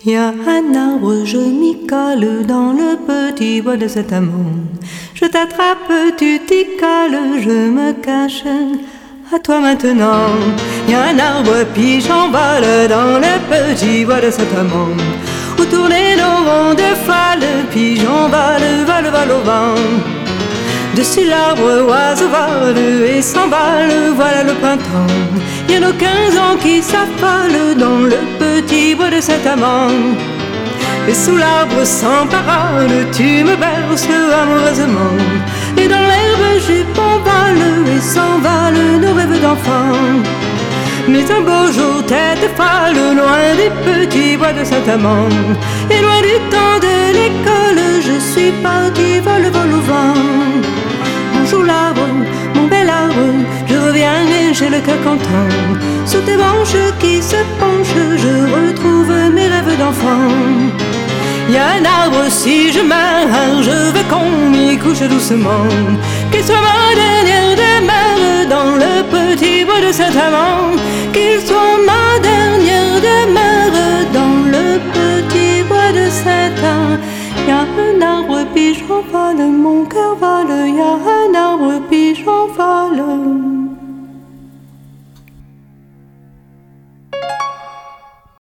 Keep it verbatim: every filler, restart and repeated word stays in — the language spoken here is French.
Y a un arbre, je m'y cale dans le petit bois de cet amour. Je t'attrape, tu t'y cales, je me cache à toi maintenant. Y a un arbre, puis j'envole dans le petit bois de cet amour. Où tourner nos ronds de folles, puis j'envole, vole, vole au vent. Dessus l'arbre, oiseau vole et s'emballe, voilà le printemps. Y a nos quinze ans qui s'affolent dans le petit bois de cet amant. Et sous l'arbre sans parole, tu me berces amoureusement. Et dans l'herbe, j'ai bon vole et s'envolent nos rêves d'enfant. Mais un beau jour, tête folle, loin des petits bois de Saint-Amand, et loin du temps de l'école, je suis parti vol, vol au vent. Bonjour l'arbre, mon bel arbre, je reviens et j'ai le cœur content. Sous tes branches qui se penchent, je retrouve mes rêves d'enfant. Y a un arbre, si je meurs, je veux qu'on m'y couche doucement. Qu'il soit ma dernière demeure dans le petit bois de Saint-Amand. Qu'il soit ma dernière demeure dans le petit bois de Saint-Amand. Y a un arbre, puis j'envole, mon cœur vole. Y a un arbre, puis